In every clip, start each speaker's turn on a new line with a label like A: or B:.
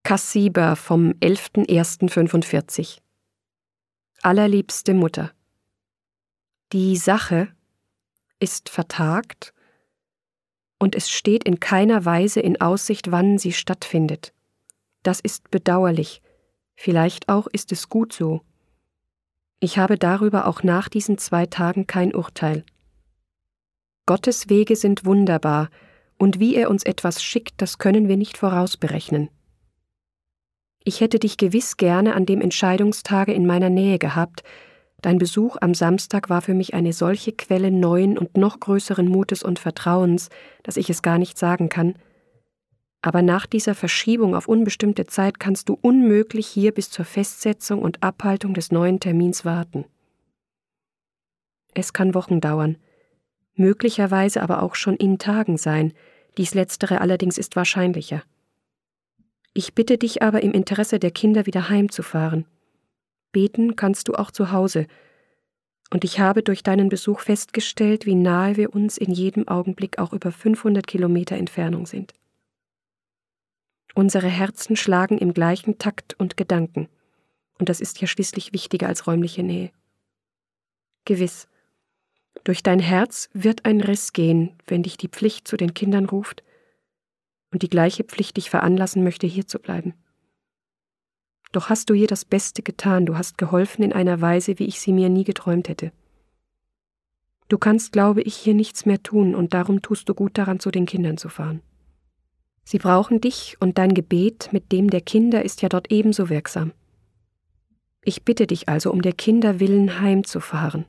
A: Kassiber vom 11.01.45. Allerliebste Mutter, die Sache ist vertagt und es steht in keiner Weise in Aussicht, wann sie stattfindet. Das ist bedauerlich, vielleicht auch ist es gut so. Ich habe darüber auch nach diesen 2 Tagen kein Urteil. Gottes Wege sind wunderbar, und wie er uns etwas schickt, das können wir nicht vorausberechnen. Ich hätte dich gewiss gerne an dem Entscheidungstage in meiner Nähe gehabt. Dein Besuch am Samstag war für mich eine solche Quelle neuen und noch größeren Mutes und Vertrauens, dass ich es gar nicht sagen kann. Aber nach dieser Verschiebung auf unbestimmte Zeit kannst du unmöglich hier bis zur Festsetzung und Abhaltung des neuen Termins warten. Es kann Wochen dauern, möglicherweise aber auch schon in Tagen sein. Dies Letztere allerdings ist wahrscheinlicher. Ich bitte dich aber im Interesse der Kinder wieder heimzufahren. Beten kannst du auch zu Hause. Und ich habe durch deinen Besuch festgestellt, wie nahe wir uns in jedem Augenblick auch über 500 Kilometer Entfernung sind. Unsere Herzen schlagen im gleichen Takt und Gedanken. Und das ist ja schließlich wichtiger als räumliche Nähe. Gewiss, durch dein Herz wird ein Riss gehen, wenn dich die Pflicht zu den Kindern ruft und die gleiche Pflicht dich veranlassen möchte, hier zu bleiben. Doch hast du hier das Beste getan, du hast geholfen in einer Weise, wie ich sie mir nie geträumt hätte. Du kannst, glaube ich, hier nichts mehr tun, und darum tust du gut daran, zu den Kindern zu fahren. Sie brauchen dich, und dein Gebet mit dem der Kinder ist ja dort ebenso wirksam. Ich bitte dich also, um der Kinder willen heimzufahren.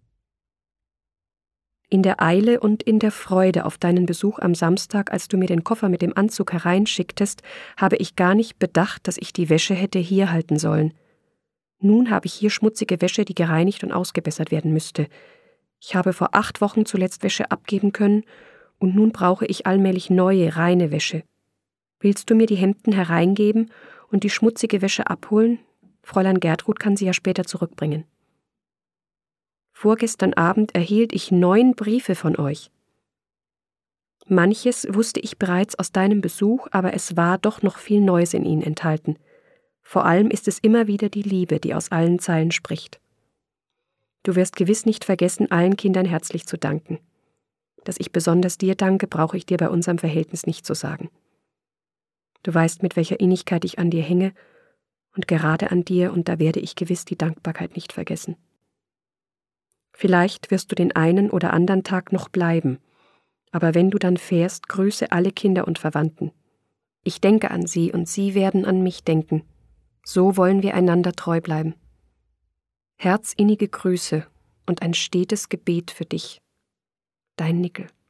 A: In der Eile und in der Freude auf deinen Besuch am Samstag, als du mir den Koffer mit dem Anzug hereinschicktest, habe ich gar nicht bedacht, dass ich die Wäsche hätte hier halten sollen. Nun habe ich hier schmutzige Wäsche, die gereinigt und ausgebessert werden müsste. Ich habe vor 8 Wochen zuletzt Wäsche abgeben können, und nun brauche ich allmählich neue, reine Wäsche. Willst du mir die Hemden hereingeben und die schmutzige Wäsche abholen? Fräulein Gertrud kann sie ja später zurückbringen. Vorgestern Abend erhielt ich 9 Briefe von euch. Manches wusste ich bereits aus deinem Besuch, aber es war doch noch viel Neues in ihnen enthalten. Vor allem ist es immer wieder die Liebe, die aus allen Zeilen spricht. Du wirst gewiss nicht vergessen, allen Kindern herzlich zu danken. Dass ich besonders dir danke, brauche ich dir bei unserem Verhältnis nicht zu sagen. Du weißt, mit welcher Innigkeit ich an dir hänge, und gerade an dir, und da werde ich gewiss die Dankbarkeit nicht vergessen. Vielleicht wirst du den einen oder anderen Tag noch bleiben, aber wenn du dann fährst, grüße alle Kinder und Verwandten. Ich denke an sie und sie werden an mich denken. So wollen wir einander treu bleiben. Herzinnige Grüße und ein stetes Gebet für dich. Dein Nickel.